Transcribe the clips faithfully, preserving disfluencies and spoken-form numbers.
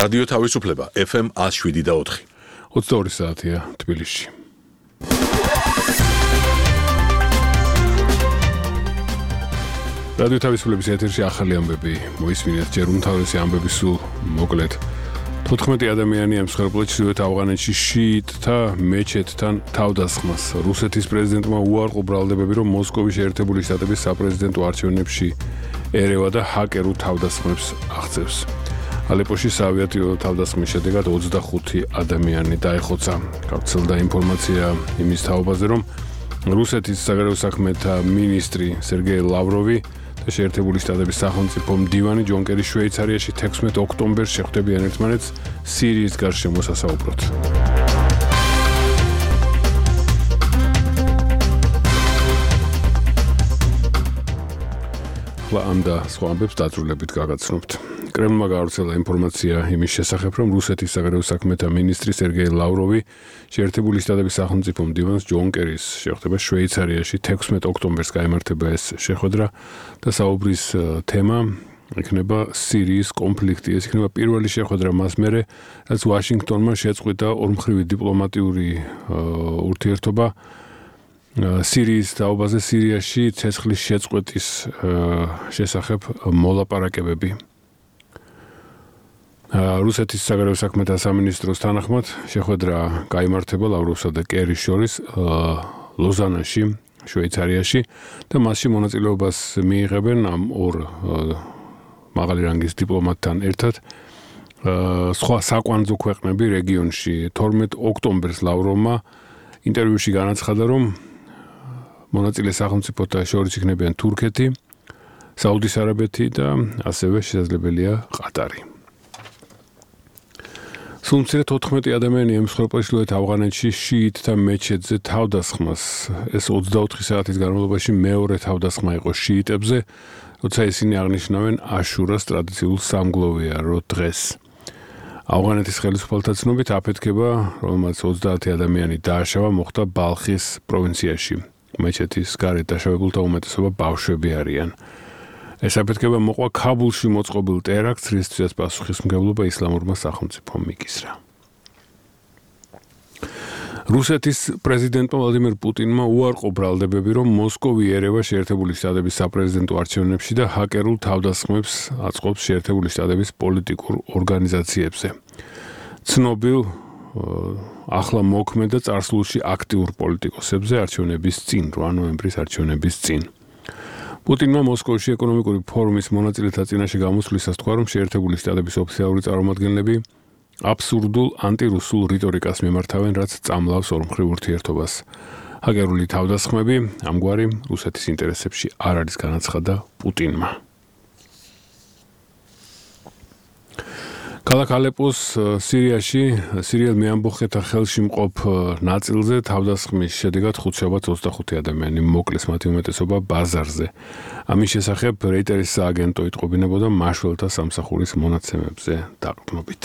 რადიო თავისუფლება ეფ ემ one oh seven და four. ოცდაორი საათია თბილისში. რადიო თავისუფლების ეთერში ახალი ამბები მოისმინეთ, ჯერ უმთავრესი ამბები სულ მოკლედ. თოთხმეტი ადამიანი ემსხვერპლა ჩრდილოეთ ავღანეთში შიიტთა მეჩეთთან თავდასხმას. რუსეთის პრეზიდენტმა უარყო ბრალდებები, რომ მოსკოვის შეერთებული შტატების საპრეზიდენტო არჩევნებში ერევა და ჰაკერულ თავდასხმებს აღწევს. ალეპოში საავიაციო თავდასხმის შედეგად ოცდახუთი ადამიანი დაეხოცა. გავრცელდა ინფორმაცია იმის თაობაზე, რომ რუსეთის საგარეო საქმეთა მინისტრი სერგეი ლავროვი და შეერთებული შტატების სახელმწიფო მდივანი ჯონ კერი შვეიცარიაში თექვსმეტ ოქტომბერს შეხვდებიან ერთმანეთს სირიის გარშემო სასაუბროდ. ამ და სხვა ამბებს დაწვრილებით გაგაცნობთ. კრემლმა გაავრცელა ინფორმაცია იმის შესახებ, რომ რუსეთის საგარეო საქმეთა მინისტრი სერგეი ლავროვი შეერთებული შტატების სახელმწიფო მდივანს ჯონ კერის შეხვდება შვეიცარიაში თექვსმეტ ოქტომბერს გაიმართება ეს შეხვედრა და საუბრის თემა იქნება სირიის კონფლიქტი. ეს იქნება პირველი შეხვედრა მას მერე, რაც ვაშინგტონმა შეწყვიტა ორმხრივი დიპლომატიური ურთიერთობა სირიის თაობაზე, სირიაში ცეცხლის შეწყვეტის შესახებ მოლაპარაკებები. რუსეთის საგარეო საქმეთა სამინისტროს თანახმად შეხვედრა გაიმართება ლავროვსა და კერის შორის ლოზანაში, შვეიცარიაში და მასში მონაწილეობას მიიღებენ ამ ორ მაღალი რანგის დიპლომატთან ერთად სხვა საკვანძო ქვეყნები რეგიონში. თორმეტ ოქტომბერს ლავროვმა ინტერვიუში განაცხადა, რომ მონაწილე სახელმწიფოთა შორის იქნებიან თურქეთი, საუდის არაბეთი და ასევე შესაძლებელია ყატარი. სულ მცირე თოთხმეტი ადამიანი ემსხვერპლა ჩრდილოეთ ავღანეთში შიიტთა მეჩეთზე თავდასხმას. ეს ოცდაოთხი საათის განმავლობაში მეორე თავდასხმა იყო შიიტებზე, როცა ისინი აღნიშნავენ აშურას ტრადიციულ სამგლოვიარო დღეს. ავღანეთის ხელისუფალთა ცნობით აფეთქება, რომელმაც ოცდაათი ადამიანი დააშავა, მოხდა ბალხის პროვინციაში. მეჩეთის გარეთ დაშავებულთა უმეტესობა ბავშვები არიან. ეს აფეთქება მოყვა ქაბულში მოწყობილ ტერაქტს, რისთვისაც პასუხისმგებლობა ისლამურმა სახელმწიფომ მიკისრა. რუსეთის პრეზიდენტმა ვლადიმერ პუტინმა უარყო ბრალდებები, რომ მოსკოვი ერევა შეერთებული შტატების საპრეზიდენტო არჩევნებში და ჰაკერულ თავდასხმებს აწყობს შეერთებული შტატების პოლიტიკურ ორგანიზაციებზე. ცნობილ ახლა მოქმედ და წარსულში აქტიურ პოლიტიკოსებზე არჩევნების წინ, რვა ნოემბრის არჩევნების წინ. პუტინმა მოსკოვში ეკონომიკური ფორუმის მონაწილეთა წინაშე გამოსვლისას თქვა, რომ შეერთებული შტატების ოფიციალური წარმომადგენლები აბსურდულ ანტირუსულ რიტორიკას მიმართავენ, რაც წამლავს ორმხრივ ურთიერთობას. ჰაკერული თავდასხმები ამგვარი რუსეთის ინტერესებში არ არის, განაცხადა პუტინმა. ქალაქ ალეპოს სირიაში სირიელ მეამბოხეთა ხელში მყოფ ნაწილზე თავდასხმის შედეგად ხუთშაბათს ოცდახუთი ადამიანი მოკლეს, მათი უმეტესობა ბაზარზე. ამის შესახებ რეიტერის სააგენტო იტყობინებოდა მაშველთა სამსახურის მონაცემებზე დაყრდნობით.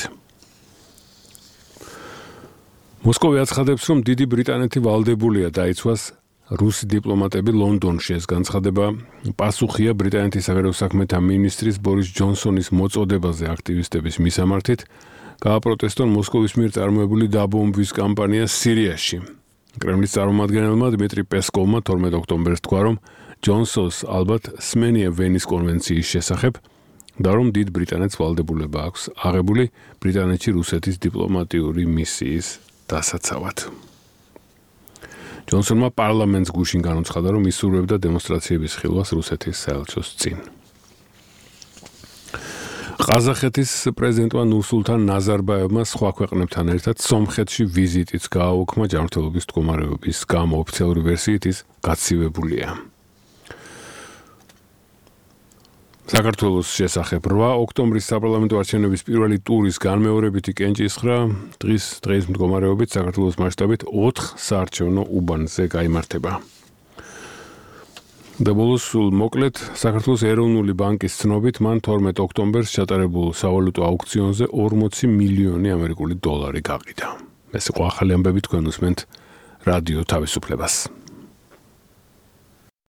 მოსკოვი აცხადებს, რომ დიდი ბრიტანეთი ვალდებულია დაიცვას რუსი დიპლომატები ლონდონში. ეს განცხადება პასუხია ბრიტანეთის საგარეო საქმეთა მინისტრის ბორის ჯონსონის მოწოდებაზე აქტივისტების მისამართით, გააპროტესტონ მოსკოვის მიერ წარმოებული დაბომბვის კამპანია სირიაში. კრემლის წარმომადგენელმა დმიტრი პესკოვმა თორმეტ ოქტომბერს თქვა, რომ ჯონსონს ალბათ სმენია ვენის კონვენციის შესახებ და რომ დიდ ბრიტანეთს ვალდებულება აქვს აღებული ბრიტანეთში რუსეთის დიპლომატიური მისიის დასაცავად. ჯონსონმა პარლამენტს გუშინ განუცხადა, რომ ისურვებდა დემონსტრაციების ხილვას რუსეთის საელჩოს წინ. ყაზახეთის პრეზიდენტმა ნურსულთან ნაზარბაევმა სხვა ქვეყნებთან ერთად სომხეთში ვიზიტიც გააუქმა ჯანმრთელობის მდგომარეობის გამო. ოფიციალური ვერსიით ის გაცივებულია. საქართველოს შესახებ რვა ოქტომბრის საპარლამენტო არჩევნების პირველი ტურის განმეორებითი კენჭისხრა დღის დღის მდგომარეობით საქართველოს მასშტაბით ოთხ საარჩევნო უბანზე გაიმართება. და ბოლოს სულ მოკლედ საქართველოს ეროვნული ბანკის ცნობით მან თორმეტ ოქტომბერს ჩატარებულ სავალუტო აუქციონზე ორმოცი მილიონი ამერიკული დოლარი გაყიდა. ეს იყო ახალი ამბები, თქვენ უსმენთ რადიო თავისუფლებას.